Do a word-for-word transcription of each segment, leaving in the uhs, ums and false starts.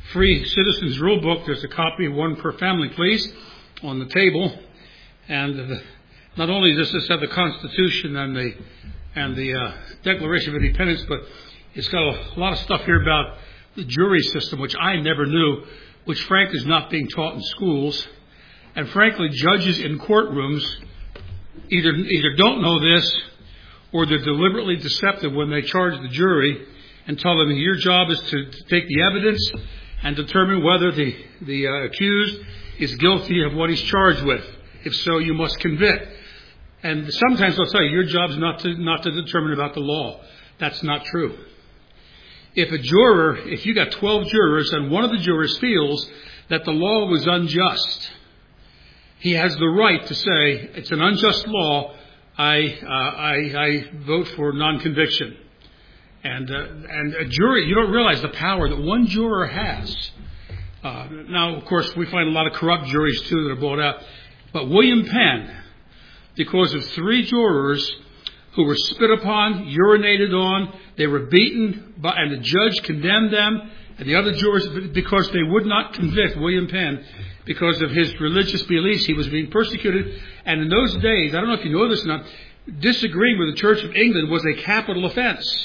free citizens rule book. There's a copy, one per family, please, on the table. And the, not only does this have the Constitution and the and the uh, Declaration of Independence, but it's got a lot of stuff here about the jury system, which I never knew, which frankly is not being taught in schools. And frankly, judges in courtrooms either either don't know this, or they're deliberately deceptive when they charge the jury and tell them your job is to, to take the evidence and determine whether the, the uh, accused is guilty of what he's charged with. If so, you must convict. And sometimes they'll say your job is not to not to determine about the law. That's not true. If a juror, if you got twelve jurors and one of the jurors feels that the law was unjust, he has the right to say it's an unjust law. I uh, I, I vote for non-conviction. And uh, and a jury, you don't realize the power that one juror has. Uh, now, of course, we find a lot of corrupt juries too that are bought out. But William Penn, because of three jurors who were spit upon, urinated on, they were beaten, by, and the judge condemned them, and the other jurors, because they would not convict William Penn because of his religious beliefs, he was being persecuted. And in those days, I don't know if you know this or not, disagreeing with the Church of England was a capital offense.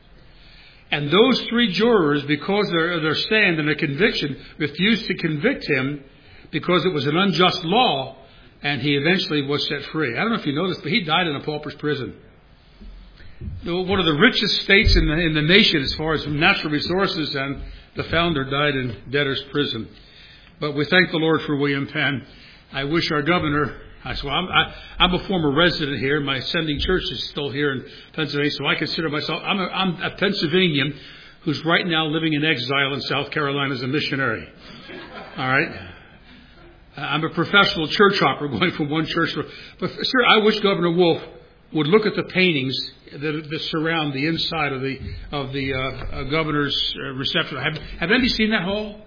And those three jurors, because of their, their stand and their conviction, refused to convict him because it was an unjust law, and he eventually was set free. I don't know if you know this, but he died in a pauper's prison. One of the richest states in the, in the nation as far as natural resources, and the founder died in debtor's prison. But we thank the Lord for William Penn. I wish our governor, so I'm, I, I'm a former resident here. My sending church is still here in Pennsylvania, so I consider myself, I'm a, I'm a Pennsylvanian who's right now living in exile in South Carolina as a missionary. All right? I'm a professional church hopper going from one church to another. But, sir, I wish Governor Wolf would look at the paintings that, that surround the inside of the of the uh, uh, governor's uh, reception. Have, have anybody seen that hall?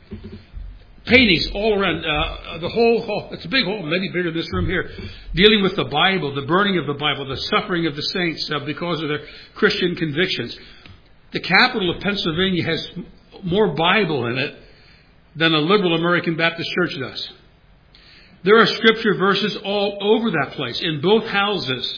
Paintings all around uh, the whole hall. It's a big hall, maybe bigger than this room here, dealing with the Bible, the burning of the Bible, the suffering of the saints uh, because of their Christian convictions. The capital of Pennsylvania has more Bible in it than a liberal American Baptist church does. There are scripture verses all over that place, in both houses.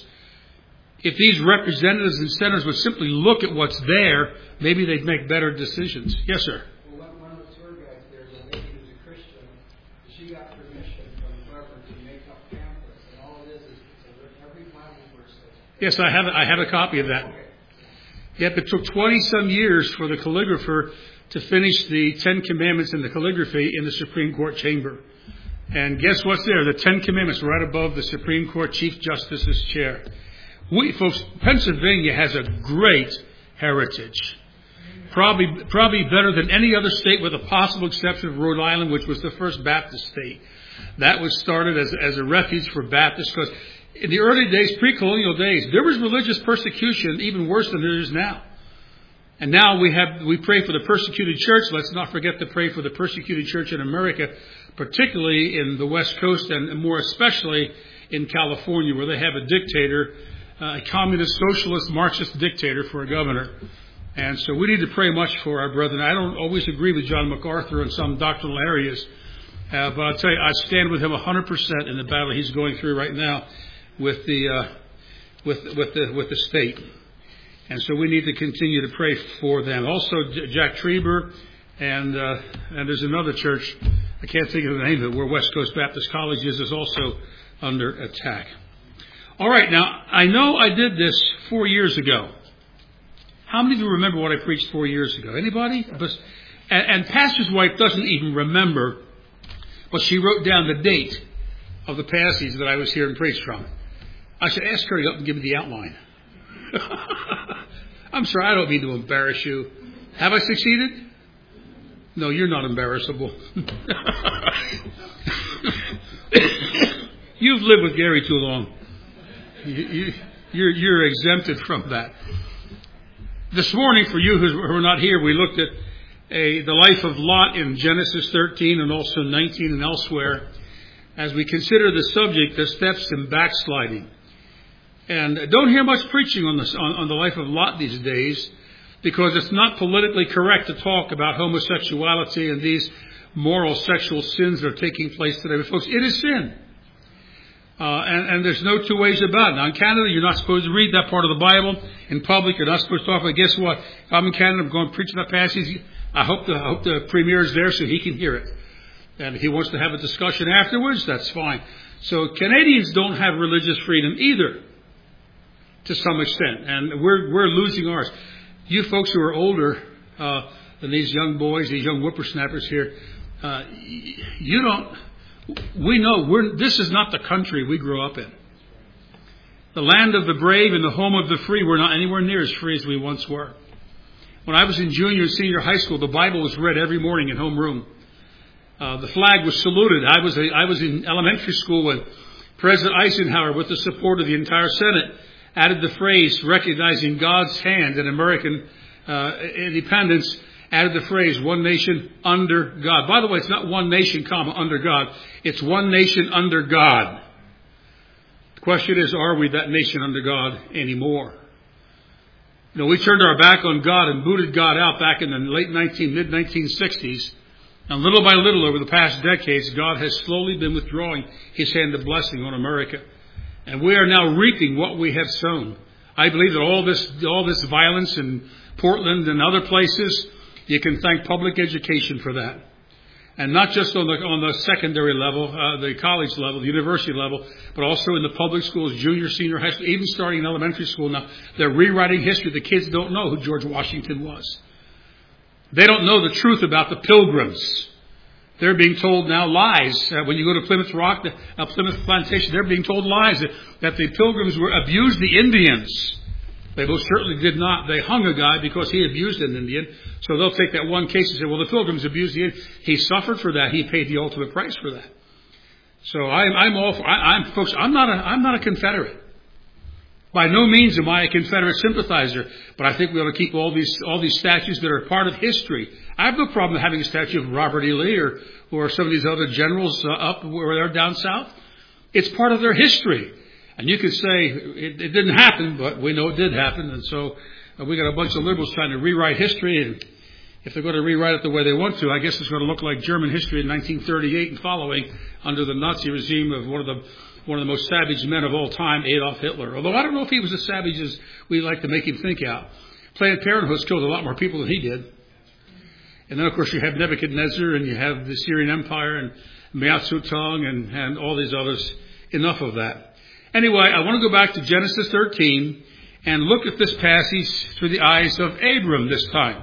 If these representatives and senators would simply look at what's there, maybe they'd make better decisions. Yes, sir. Well, one of the tour guides there is a lady who's a Christian. She got permission from the governor to make up pamphlets, and all it is is every Bible verse. Yes, I have. I have a copy of that. Okay. Yet it took twenty some years for the calligrapher to finish the Ten Commandments in the calligraphy in the Supreme Court chamber. And guess what's there? The Ten Commandments right above the Supreme Court Chief Justice's chair. We, folks, Pennsylvania has a great heritage. Probably, probably better than any other state, with a possible exception of Rhode Island, which was the first Baptist state. That was started as, as a refuge for Baptists, because in the early days, pre-colonial days, there was religious persecution even worse than there is now. And now we have we pray for the persecuted church. Let's not forget to pray for the persecuted church in America, particularly in the West Coast, and more especially in California, where they have a dictator, a communist, socialist, Marxist dictator for a governor. And so we need to pray much for our brethren. I don't always agree with John MacArthur in some doctrinal areas, uh, but I'll tell you, I stand with him one hundred percent in the battle he's going through right now with the uh, with with the with the state. And so we need to continue to pray for them. Also, Jack Trieber, and uh, and there's another church, I can't think of the name of it, where West Coast Baptist College is, is also under attack. All right, now, I know I did this four years ago. How many of you remember what I preached four years ago? Anybody? And, and Pastor's wife doesn't even remember, but she wrote down the date of the passage that I was here and preached from. I should ask her to up and give me the outline. I'm sorry, I don't mean to embarrass you. Have I succeeded? No, you're not embarrassable. You've lived with Gary too long. You, you, you're, you're exempted from that. This morning, for you who are not here, we looked at a, the life of Lot in Genesis thirteen and also nineteen and elsewhere, as we consider the subject, the steps in backsliding. And don't hear much preaching on, this, on, on the life of Lot these days. because it's not politically correct to talk about homosexuality and these moral sexual sins that are taking place today. But folks, it is sin. Uh, and, and there's no two ways about it. Now in Canada, you're not supposed to read that part of the Bible in public. You're not supposed to talk about it. Guess what? If I'm in Canada, I'm going to preach that passage. I hope the, I hope the Premier is there so he can hear it. And if he wants to have a discussion afterwards, that's fine. So Canadians don't have religious freedom either, to some extent. And we're, we're losing ours. You folks who are older uh, than these young boys, these young whippersnappers here, uh, you don't... We know we're, this is not the country we grew up in. The land of the brave and the home of the free. We're not anywhere near as free as we once were. When I was in junior and senior high school, the Bible was read every morning in homeroom. Uh, the flag was saluted. I was a, I was in elementary school when President Eisenhower, with the support of the entire Senate, added the phrase recognizing God's hand in American uh, independence. Added the phrase, one nation under God. By the way, it's not one nation, comma, under God. It's one nation under God. The question is, are we that nation under God anymore? You know, we turned our back on God and booted God out back in the late nineteen, mid nineteen sixties. And little by little over the past decades, God has slowly been withdrawing His hand of blessing on America. And we are now reaping what we have sown. I believe that all this, all this violence in Portland and other places, you can thank public education for that. And not just on the, on the secondary level, uh, the college level, the university level, but also in the public schools, junior, senior, high school, even starting in elementary school now. They're rewriting history. The kids don't know who George Washington was. They don't know the truth about the Pilgrims. They're being told now lies. Uh, when you go to Plymouth Rock, the, uh, Plymouth Plantation, they're being told lies that, that the Pilgrims were abused the Indians. They most certainly did not. They hung a guy because he abused an Indian. So they'll take that one case and say, well, the Pilgrims abused the Indian. He suffered for that. He paid the ultimate price for that. So I'm, I'm all for, I, I'm, folks, I'm not a, I'm not a Confederate. By no means am I a Confederate sympathizer, but I think we ought to keep all these, all these statues that are part of history. I have no problem having a statue of Robert E. Lee or, or some of these other generals uh, up where they're down south. It's part of their history. And you could say it, it didn't happen, but we know it did happen. And so uh, we got a bunch of liberals trying to rewrite history. And if they're going to rewrite it the way they want to, I guess it's going to look like German history in nineteen thirty-eight and following under the Nazi regime of one of the one of the most savage men of all time, Adolf Hitler. Although I don't know if he was as savage as we like to make him think out. Planned Parenthood's killed a lot more people than he did. And then, of course, you have Nebuchadnezzar and you have the Syrian Empire and Mao Zedong and, and all these others. Enough of that. Anyway, I want to go back to Genesis thirteen and look at this passage through the eyes of Abram this time.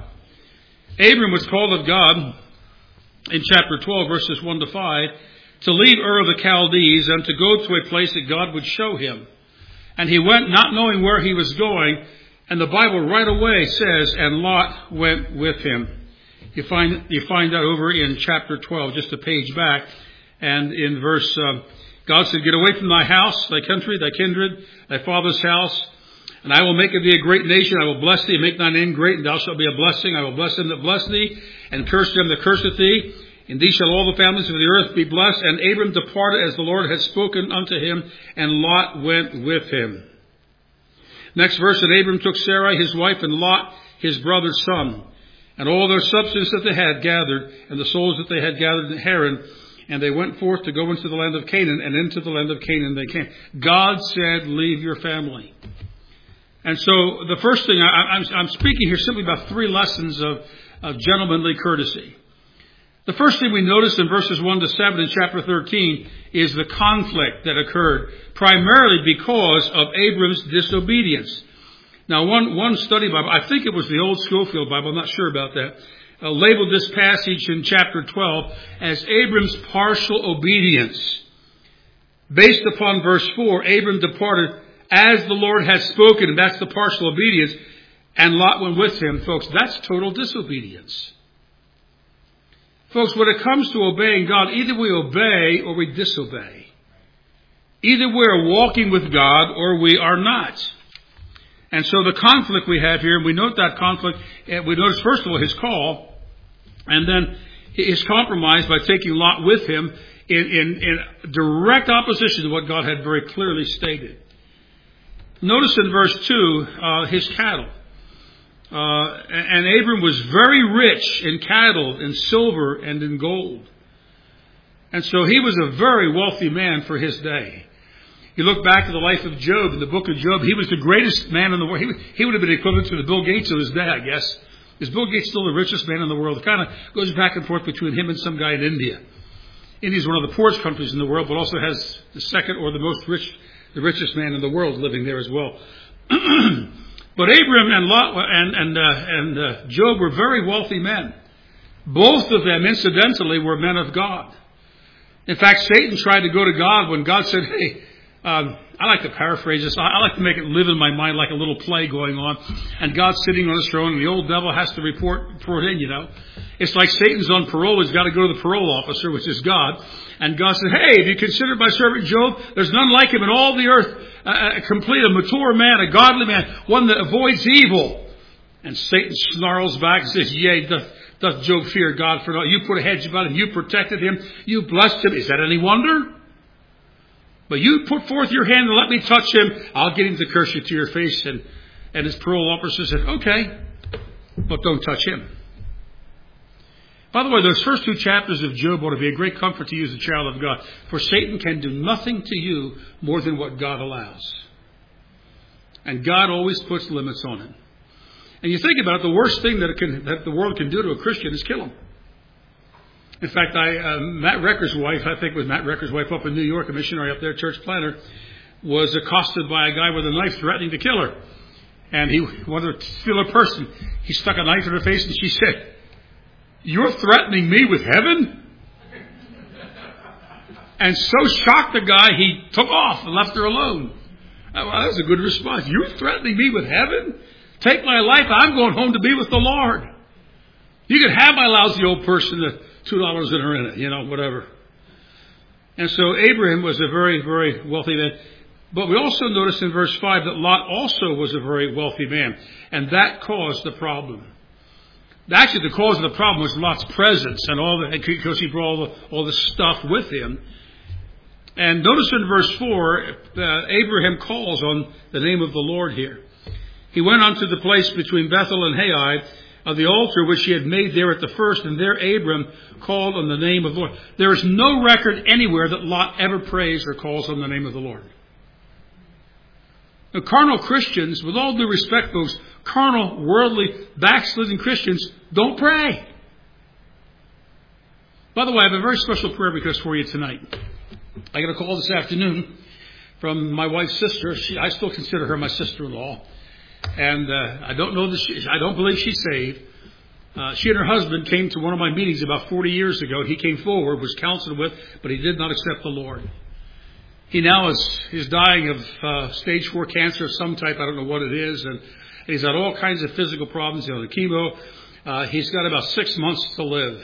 Abram was called of God in chapter twelve, verses one to five, to leave Ur of the Chaldees and to go to a place that God would show him. And he went not knowing where he was going, and the Bible right away says, and Lot went with him. You find you find that over in chapter twelve, just a page back, and in verse, uh, God said, get away from thy house, thy country, thy kindred, thy father's house, and I will make of thee a great nation. I will bless thee and make thy name great, and thou shalt be a blessing. I will bless them that bless thee, and curse them that curseth thee. In thee shall all the families of the earth be blessed. And Abram departed as the Lord had spoken unto him, and Lot went with him. Next verse, and Abram took Sarai his wife, and Lot his brother's son, and all their substance that they had gathered, and the souls that they had gathered in Haran, and they went forth to go into the land of Canaan, and into the land of Canaan they came. God said, leave your family. And so the first thing, I, I'm, I'm speaking here simply about three lessons of, of gentlemanly courtesy. The first thing we notice in verses one to seven in chapter thirteen is the conflict that occurred, primarily because of Abram's disobedience. Now, one, one study Bible, I think it was the old Schofield Bible, I'm not sure about that, uh, labeled this passage in chapter twelve as Abram's partial obedience. Based upon verse four, Abram departed as the Lord had spoken, and that's the partial obedience, and Lot went with him. Folks, that's total disobedience. Folks, when it comes to obeying God, either we obey or we disobey. Either we are walking with God or we are not. And so the conflict we have here, and we note that conflict, we notice first of all his call, and then his compromise by taking Lot with him in, in, in direct opposition to what God had very clearly stated. Notice in verse two, uh, his cattle. Uh, and Abram was very rich in cattle, in silver, and in gold. And so he was a very wealthy man for his day. You look back at the life of Job, in the book of Job, he was the greatest man in the world. He, he would have been equivalent to the Bill Gates of his day, I guess. Is Bill Gates still the richest man in the world? It kind of goes back and forth between him and some guy in India. India is one of the poorest countries in the world, but also has the second or the most rich, the richest man in the world living there as well. But Abram and Lot and and uh, and uh, Job were very wealthy men. Both of them, incidentally, were men of God. In fact, Satan tried to go to God when God said, "Hey." Um, I like to paraphrase this. I, I like to make it live in my mind like a little play going on. And God's sitting on his throne, and the old devil has to report, report in, you know. It's like Satan's on parole. He's got to go to the parole officer, which is God. And God said, "Hey, have you considered my servant Job? There's none like him in all the earth. Uh, a complete, a mature man, a godly man, one that avoids evil." And Satan snarls back and says, "Yea, doth, doth Job fear God for naught? You put a hedge about him. You protected him. You blessed him. Is that any wonder? But you put forth your hand and let me touch him. I'll get him to curse you to your face." And, and his parole officer said, "Okay, but don't touch him." By the way, those first two chapters of Job ought to be a great comfort to you as a child of God. For Satan can do nothing to you more than what God allows. And God always puts limits on him. And you think about it, the worst thing that, it can, that the world can do to a Christian is kill him. In fact, I, uh, Matt Recker's wife, I think it was Matt Recker's wife up in New York, a missionary up there, church planter, was accosted by a guy with a knife threatening to kill her. And he wanted to steal her purse, and he stuck a knife in her face, and she said, "You're threatening me with heaven?" And so shocked the guy, he took off and left her alone. Well, that was a good response. "You're threatening me with heaven? Take my life, I'm going home to be with the Lord. You can have my lousy old purse and the two dollars that are in it, you know, whatever." And so Abraham was a very, very wealthy man. But we also notice in verse five that Lot also was a very wealthy man. And that caused the problem. Actually, the cause of the problem was Lot's presence and all that, because he brought all the, all the stuff with him. And notice in verse four, uh, Abraham calls on the name of the Lord here. He went unto the place between Bethel and Hai, of the altar which he had made there at the first, and there Abram called on the name of the Lord. There is no record anywhere that Lot ever prays or calls on the name of the Lord. Now, carnal Christians, with all due respect, those carnal, worldly, backslidden Christians, don't pray. By the way, I have a very special prayer request for you tonight. I got a call this afternoon from my wife's sister. She, I still consider her my sister-in-law. And uh, I don't know that she, I don't believe she's saved. Uh, she and her husband came to one of my meetings about forty years ago. He came forward, was counseled with, but he did not accept the Lord. He now is, is dying of uh, stage four cancer of some type. I don't know what it is. And he's got all kinds of physical problems. You know, the chemo. Uh, he's got about six months to live.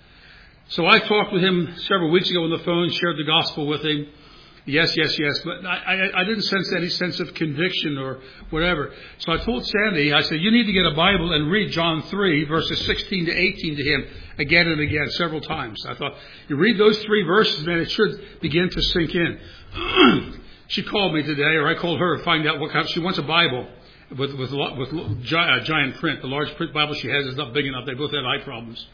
So I talked with him several weeks ago on the phone, shared the gospel with him. Yes, yes, yes. But I, I, I didn't sense any sense of conviction or whatever. So I told Sandy, I said, "You need to get a Bible and read John three, verses sixteen to eighteen to him again and again, several times." I thought, you read those three verses, man, it should begin to sink in. She called me today, or I called her to find out what kind. She wants a Bible with with with giant print. The large print Bible she has is not big enough. They both have eye problems.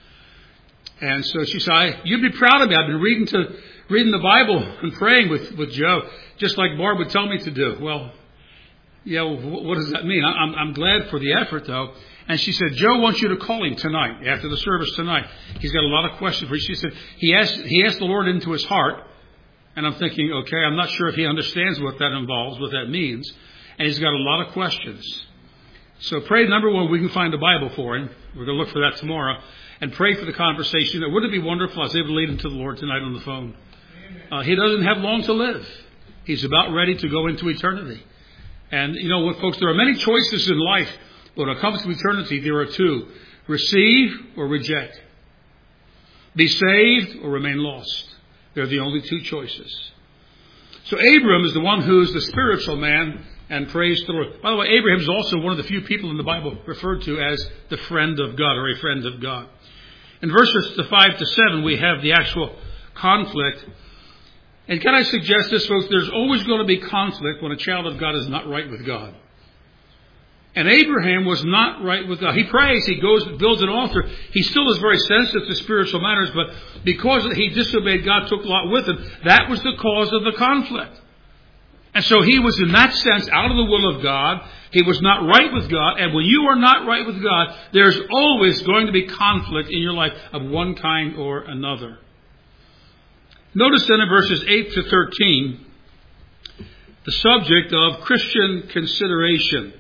And so she said, "You'd be proud of me. I've been reading to reading the Bible and praying with, with Joe, just like Barb would tell me to do." Well, yeah, well, what does that mean? I'm, I'm glad for the effort, though. And she said, "Joe wants you to call him tonight, after the service tonight. He's got a lot of questions for you." She said, he asked, he asked the Lord into his heart. And I'm thinking, okay, I'm not sure if he understands what that involves, what that means. And he's got a lot of questions. So pray, number one, we can find a Bible for him. We're going to look for that tomorrow. And pray for the conversation. Wouldn't it be wonderful? I was able to lead him to the Lord tonight on the phone. Uh, he doesn't have long to live. He's about ready to go into eternity. And, you know what, folks, there are many choices in life. But when it comes to eternity, there are two. Receive or reject. Be saved or remain lost. They're the only two choices. So Abram is the one who's the spiritual man and prays the Lord. By the way, Abraham is also one of the few people in the Bible referred to as the friend of God, or a friend of God. In verses five to seven, we have the actual conflict. And can I suggest this, folks? There's always going to be conflict when a child of God is not right with God. And Abraham was not right with God. He prays, he goes, builds an altar. He still is very sensitive to spiritual matters, but because he disobeyed God, took Lot with him, that was the cause of the conflict. And so he was, in that sense, out of the will of God. He was not right with God. And when you are not right with God, there's always going to be conflict in your life of one kind or another. Notice then in verses eight to thirteen, the subject of Christian consideration.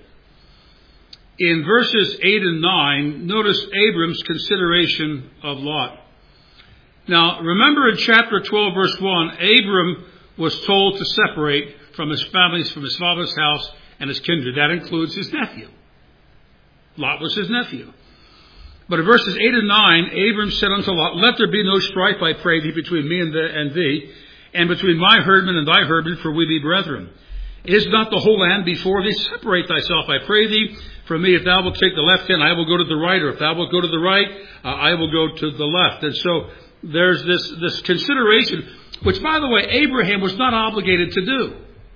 In verses eight and nine, notice Abram's consideration of Lot. Now, remember in chapter twelve, verse one, Abram was told to separate from his family, from his father's house and his kindred. That includes his nephew. Lot was his nephew. But in verses eight and nine, Abram said unto Lot, Let there be no strife, I pray thee, between me and, the, and thee, and between my herdmen and thy herdmen, for we be brethren. Is not the whole land before thee? Separate thyself, I pray thee, from me. If thou wilt take the left hand, I will go to the right. Or if thou wilt go to the right, uh, I will go to the left. And so there's this, this consideration, which, by the way, Abraham was not obligated to do.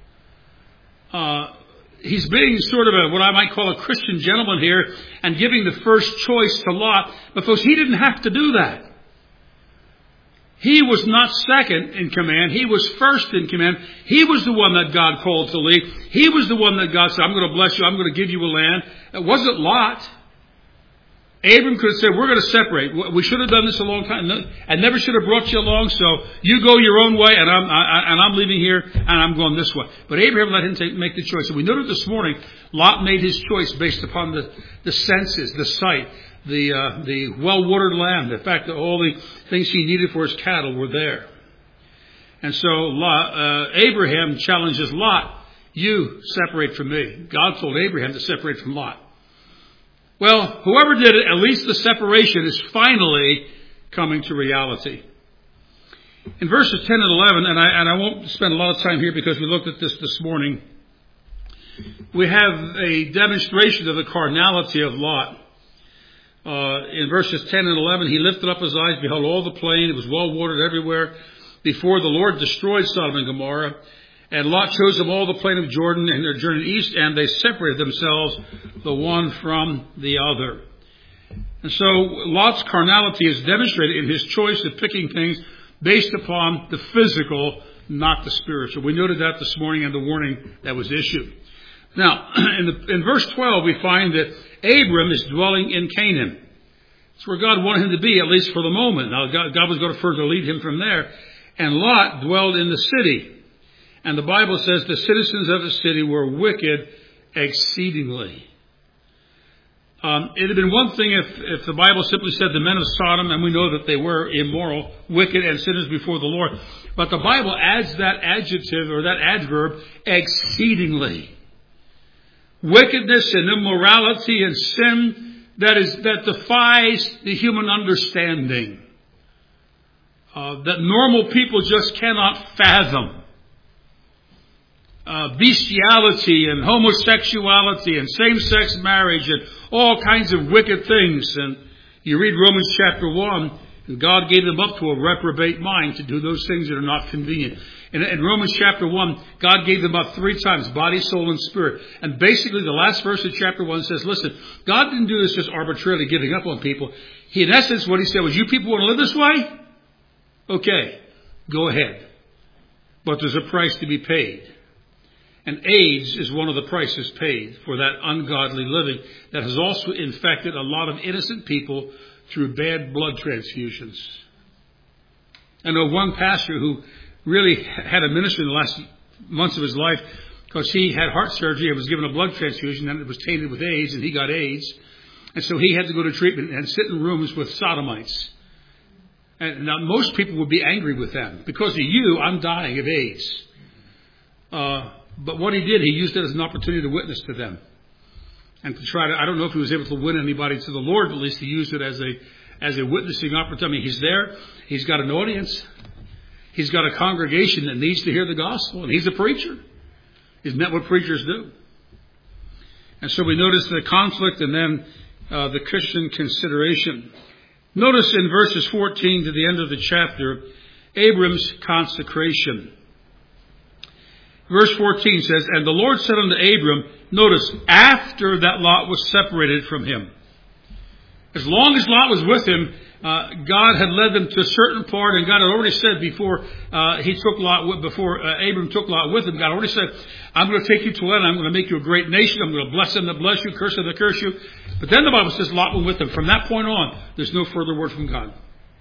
Uh, he's being sort of a, what I might call a Christian gentleman here, and giving the first choice to Lot. But folks, he didn't have to do that. He was not second in command. He was first in command. He was the one that God called to lead. He was the one that God said, I'm going to bless you. I'm going to give you a land. It wasn't Lot. Abram could have said, we're going to separate. We should have done this a long time. I never should have brought you along. So you go your own way, and I'm, I, and I'm leaving here, and I'm going this way. But Abraham let him take, make the choice. And we noted this morning, Lot made his choice based upon the, the senses, the sight, the uh, the well-watered land, the fact that all the things he needed for his cattle were there. And so Lot, uh, Abraham challenges Lot, you separate from me. God told Abraham to separate from Lot. Well, whoever did it, at least the separation is finally coming to reality. In verses ten and eleven, and I, and I won't spend a lot of time here because we looked at this this morning, we have a demonstration of the carnality of Lot. Uh, in verses ten and eleven, he lifted up his eyes, beheld all the plain, it was well watered everywhere, before the Lord destroyed Sodom and Gomorrah. And Lot chose them all the plain of Jordan and their journey east, and they separated themselves, the one from the other. And so Lot's carnality is demonstrated in his choice of picking things based upon the physical, not the spiritual. We noted that this morning in the warning that was issued. Now, in, the, in verse twelve, we find that Abram is dwelling in Canaan. It's where God wanted him to be, at least for the moment. Now, God, God was going to further lead him from there. And Lot dwelled in the city. And the Bible says the citizens of the city were wicked exceedingly. Um, it had been one thing if, if the Bible simply said the men of Sodom, and we know that they were immoral, wicked, and sinners before the Lord. But the Bible adds that adjective or that adverb, exceedingly. Wickedness and immorality and sin that is that defies the human understanding. Uh, that normal people just cannot fathom. Uh, bestiality and homosexuality and same-sex marriage and all kinds of wicked things. And you read Romans chapter one, and God gave them up to a reprobate mind to do those things that are not convenient. In, in Romans chapter one, God gave them up three times, body, soul, and spirit. And basically the last verse of chapter one says, listen, God didn't do this just arbitrarily giving up on people. He, in essence, what he said was, you people want to live this way? Okay, go ahead. But there's a price to be paid. And AIDS is one of the prices paid for that ungodly living that has also infected a lot of innocent people through bad blood transfusions. I know one pastor who really had a ministry in the last months of his life because he had heart surgery and was given a blood transfusion and it was tainted with AIDS and he got AIDS. And so he had to go to treatment and sit in rooms with sodomites. And now most people would be angry with them. Because of you, I'm dying of AIDS. Uh, but what he did, he used it as an opportunity to witness to them. And to try to, I don't know if he was able to win anybody to the Lord, but at least he used it as a as a witnessing opportunity. I mean, he's there. He's got an audience. He's got a congregation that needs to hear the gospel. And he's a preacher. Isn't that what preachers do? And so we notice the conflict and then uh, the Christian consideration. Notice in verses fourteen to the end of the chapter, Abram's consecration. Verse fourteen says, And the Lord said unto Abram, Notice, after that Lot was separated from him. As long as Lot was with him, uh, God had led them to a certain part, and God had already said before uh, he took Lot, with, before uh, Abram took Lot with him, God already said, I'm going to take you to land, I'm going to make you a great nation, I'm going to bless them to bless you, curse them to curse you. But then the Bible says Lot went with them. From that point on, there's no further word from God.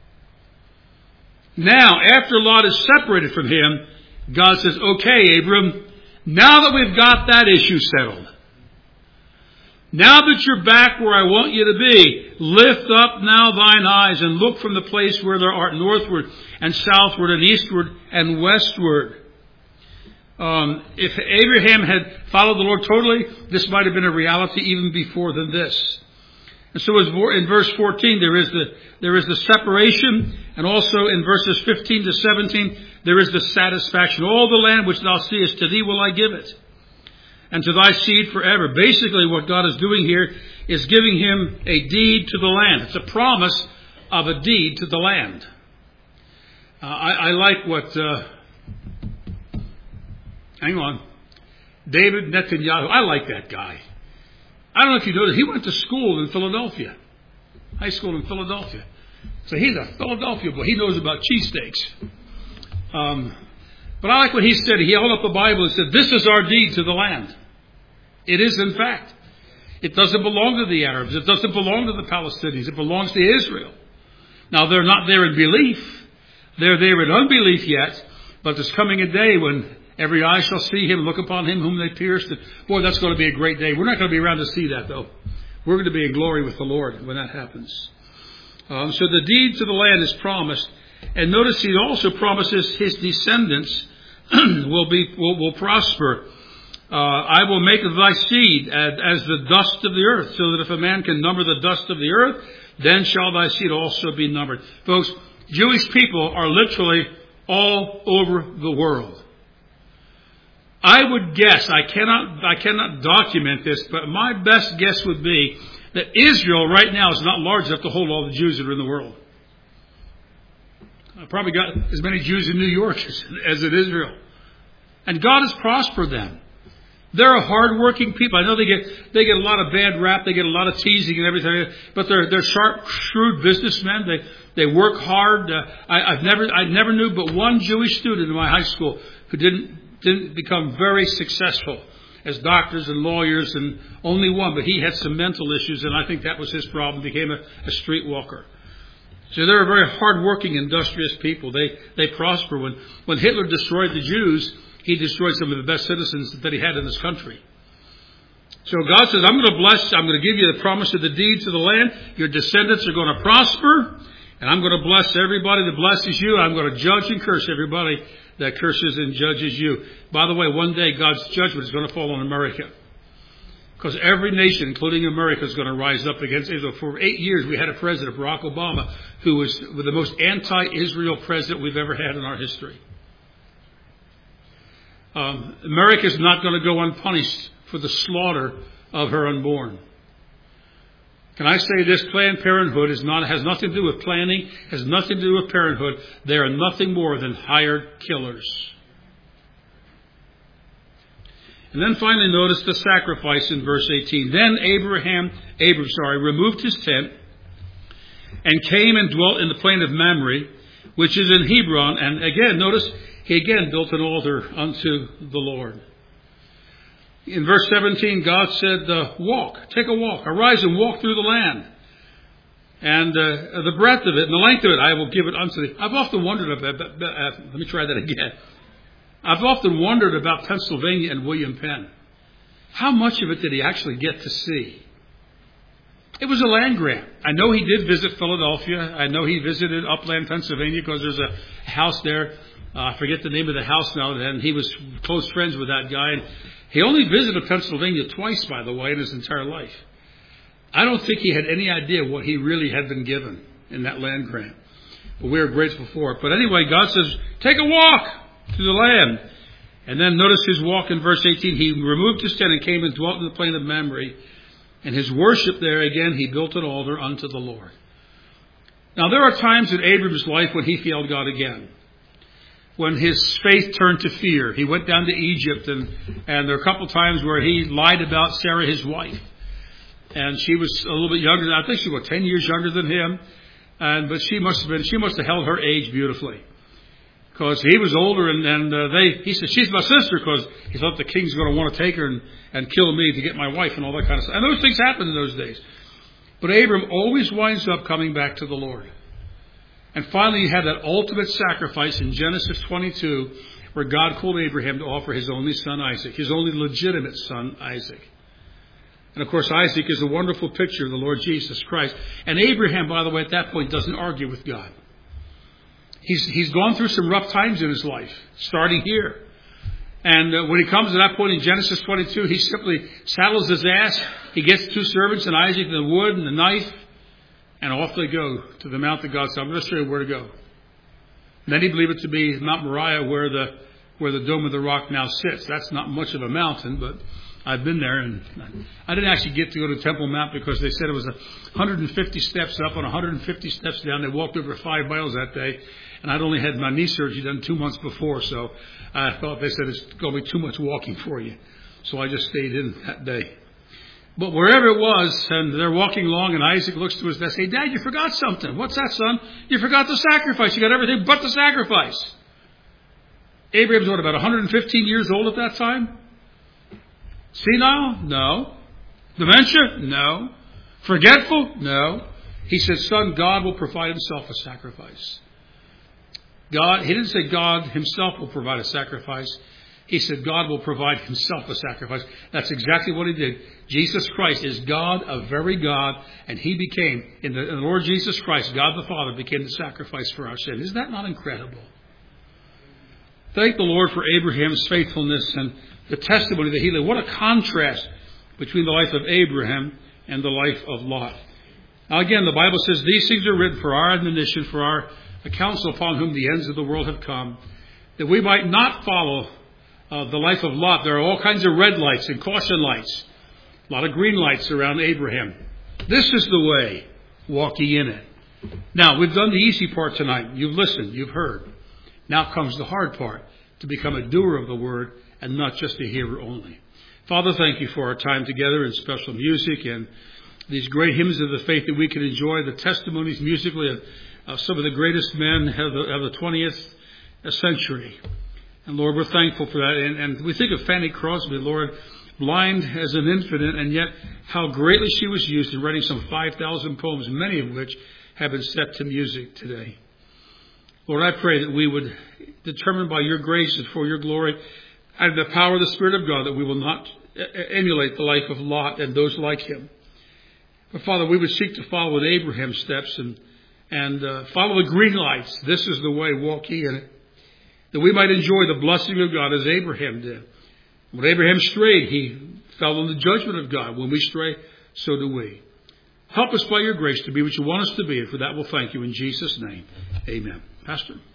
Now, after Lot is separated from him, God says, okay, Abram, now that we've got that issue settled, now that you're back where I want you to be, lift up now thine eyes and look from the place where thou art northward and southward and eastward and westward. Um, if Abraham had followed the Lord totally, this might have been a reality even before than this. And so in verse fourteen, there is the there is the separation, and also in verses fifteen to seventeen, there is the satisfaction. All the land which thou seest, to thee will I give it, and to thy seed forever. Basically, what God is doing here is giving him a deed to the land. It's a promise of a deed to the land. Uh, I, I like what... Uh, hang on. David Netanyahu. I like that guy. I don't know if you know that he went to school in Philadelphia. High school in Philadelphia. So he's a Philadelphia boy. He knows about cheesesteaks. Um, but I like what he said. He held up the Bible and said, this is our deed to the land. It is, in fact. It doesn't belong to the Arabs. It doesn't belong to the Palestinians. It belongs to Israel. Now, they're not there in belief. They're there in unbelief yet. But there's coming a day when every eye shall see him, look upon him whom they pierced. And boy, that's going to be a great day. We're not going to be around to see that, though. We're going to be in glory with the Lord when that happens. Um, so the deed to the land is promised. And notice he also promises his descendants will be will, will prosper. Uh, I will make thy seed as, as the dust of the earth, so that if a man can number the dust of the earth, then shall thy seed also be numbered. Folks, Jewish people are literally all over the world. I would guess, I cannot, I cannot document this, but my best guess would be that Israel right now is not large enough to hold all the Jews that are in the world. I've probably got as many Jews in New York as, as in Israel. And God has prospered them. They're a hard-working people. I know they get they get a lot of bad rap, they get a lot of teasing and everything, but they're they're sharp, shrewd businessmen. They they work hard. Uh, I, I've never I never knew but one Jewish student in my high school who didn't didn't become very successful as doctors and lawyers, and only one. But he had some mental issues, and I think that was his problem. Became a, a streetwalker. So they're a very hard-working, industrious people. They they prosper. When when Hitler destroyed the Jews, he destroyed some of the best citizens that he had in this country. So God says, I'm going to bless, I'm going to give you the promise of the deed to the land. Your descendants are going to prosper. And I'm going to bless everybody that blesses you. I'm going to judge and curse everybody that curses and judges you. By the way, one day God's judgment is going to fall on America. Because every nation, including America, is going to rise up against Israel. For eight years, we had a president, Barack Obama, who was the most anti-Israel president we've ever had in our history. Um, America is not going to go unpunished for the slaughter of her unborn. Can I say this? Planned Parenthood is not, has nothing to do with planning, has nothing to do with parenthood. They are nothing more than hired killers. And then finally notice the sacrifice in verse eighteen. Then Abraham, Abram, sorry, removed his tent and came and dwelt in the plain of Mamre, which is in Hebron. And again, notice, he again built an altar unto the Lord. In verse seventeen, God said, uh, walk, take a walk, arise and walk through the land. And uh, the breadth of it and the length of it, I will give it unto thee. I've often wondered about, uh, uh, let me try that again. I've often wondered about Pennsylvania and William Penn. How much of it did he actually get to see? It was a land grant. I know he did visit Philadelphia. I know he visited Upland, Pennsylvania, because there's a house there. Uh, I forget the name of the house now. And he was close friends with that guy. And he only visited Pennsylvania twice, by the way, in his entire life. I don't think he had any idea what he really had been given in that land grant. But we are grateful for it. But anyway, God says, take a walk through the land. And then notice his walk in verse eighteen. He removed his tent and came and dwelt in the plain of Mamre. And his worship there, again, he built an altar unto the Lord. Now, there are times in Abram's life when he failed God again. when his faith turned to fear. He went down to Egypt, and, and there were a couple times where he lied about Sarah, his wife. And she was a little bit younger. I think she was ten years younger than him. And but she must have been. She must have held her age beautifully, because he was older. And, and uh, they. He said, "She's my sister," because he thought the king's going to want to take her and, and kill me to get my wife and all that kind of stuff. And those things happened in those days. But Abram always winds up coming back to the Lord. And finally, he had that ultimate sacrifice in Genesis twenty-two, where God called Abraham to offer his only son Isaac, his only legitimate son Isaac. And of course, Isaac is a wonderful picture of the Lord Jesus Christ. And Abraham, by the way, at that point doesn't argue with God. He's, he's gone through some rough times in his life, starting here. And uh, when he comes to that point in Genesis twenty-two, he simply saddles his ass. He gets two servants, and Isaac, and the wood, and the knife, and off they go to the mount that God said, "I'm going to show you where to go." Many believe it to be Mount Moriah, where the where the Dome of the Rock now sits. That's not much of a mountain, but I've been there, and I didn't actually get to go to Temple Mount because they said it was one hundred fifty steps up and one hundred fifty steps down. They walked over five miles that day, and I'd only had my knee surgery done two months before, so I thought they said it's going to be too much walking for you. So I just stayed in that day. But wherever it was, and they're walking along, and Isaac looks to his dad and says, "Hey, Dad, you forgot something." "What's that, son?" "You forgot the sacrifice. You got everything but the sacrifice." Abraham's what, about one hundred fifteen years old at that time? Senile? No. Dementia? No. Forgetful? No. He said, "Son, God will provide himself a sacrifice." God, he didn't say God himself will provide a sacrifice. He said God will provide himself a sacrifice. That's exactly what he did. Jesus Christ is God, a very God, and he became, in the, in the Lord Jesus Christ, God the Father became the sacrifice for our sin. Is that not incredible? Thank the Lord for Abraham's faithfulness and the testimony that he lived. What a contrast between the life of Abraham and the life of Lot. Now again, the Bible says these things are written for our admonition, for our counsel, upon whom the ends of the world have come, that we might not follow uh, the life of Lot. There are all kinds of red lights and caution lights, a lot of green lights around Abraham. This is the way, walk ye in it. Now, we've done the easy part tonight. You've listened, you've heard. Now comes the hard part, to become a doer of the word and not just a hearer only. Father, thank you for our time together in special music and these great hymns of the faith that we can enjoy, the testimonies musically of, of some of the greatest men of the, of the twentieth century. And Lord, we're thankful for that. And, and we think of Fanny Crosby, Lord, blind as an infant, and yet how greatly she was used in writing some five thousand poems, many of which have been set to music today. Lord, I pray that we would determine by your grace and for your glory and the power of the Spirit of God that we will not emulate the life of Lot and those like him. But Father, we would seek to follow in Abraham's steps and, and uh, follow the green lights. This is the way, walk ye in it. That we might enjoy the blessing of God as Abraham did. When Abraham strayed, he fell in the judgment of God. When we stray, so do we. Help us by your grace to be what you want us to be, and for that we'll thank you in Jesus' name. Amen. Pastor.